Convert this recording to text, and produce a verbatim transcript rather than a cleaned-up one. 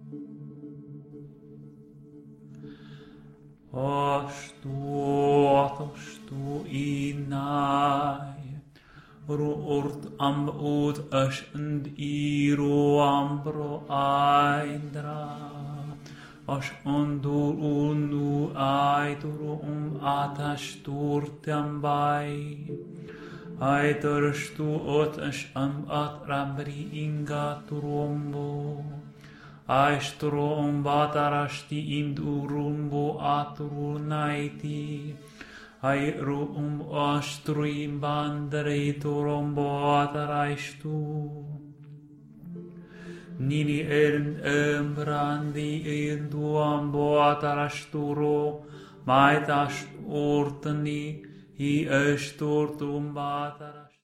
Astuot, astu inai, roort am ut as and iro ambro aindra, as undur unu aitur um atas turtem bai, aitur stu ot as am at rabri inga turombo. Aistrom batarasti indurumbo atrunaiti. Airum astrim bandre turombo ataraistu. Nini ern embrandi induambo atarasturo. Maitas ortani i estortum batara.